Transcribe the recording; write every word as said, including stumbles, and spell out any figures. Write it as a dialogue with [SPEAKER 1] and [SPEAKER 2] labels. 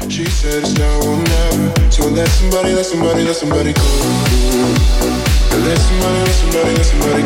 [SPEAKER 1] She said it's now or never. So let somebody, let somebody, let somebody go. Let somebody, let somebody, let somebody